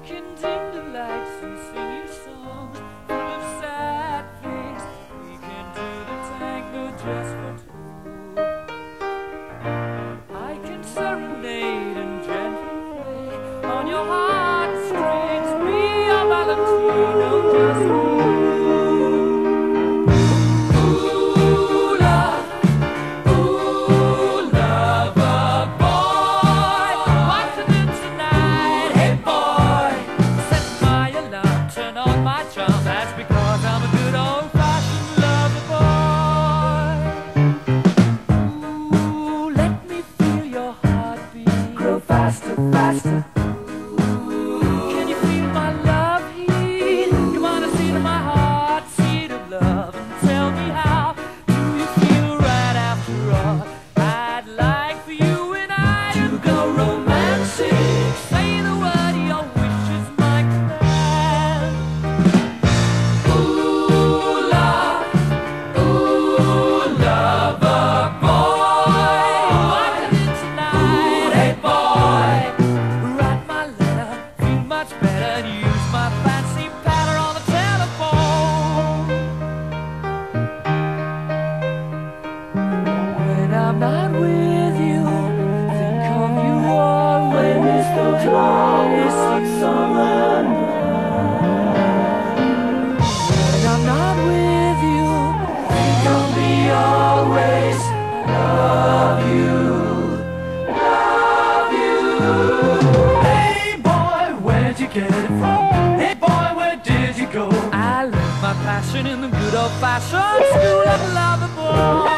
can dim the lights and sing you songs full of sad things. We can do the tango just for two. I can serenade and gently play on your heartstrings. Be a Valentino, just me. Faster, faster. Can you feel my love heat? Come on and see to my heart, seed of love, and tell me how do you feel right after all? I'd like for you and I to go romantic. Say the word, your wish is my command. Ooh, lover boy, walking in tonight, hey boy. Better use my fancy patter on the telephone. When I'm not with you, think of you always. Those long summer nights. When I'm not with you, think of me always. Love you, love you. Hey boy, where'd you get it from? Hey boy, where did you go? I learned my passion in the good old-fashioned school of love, boy.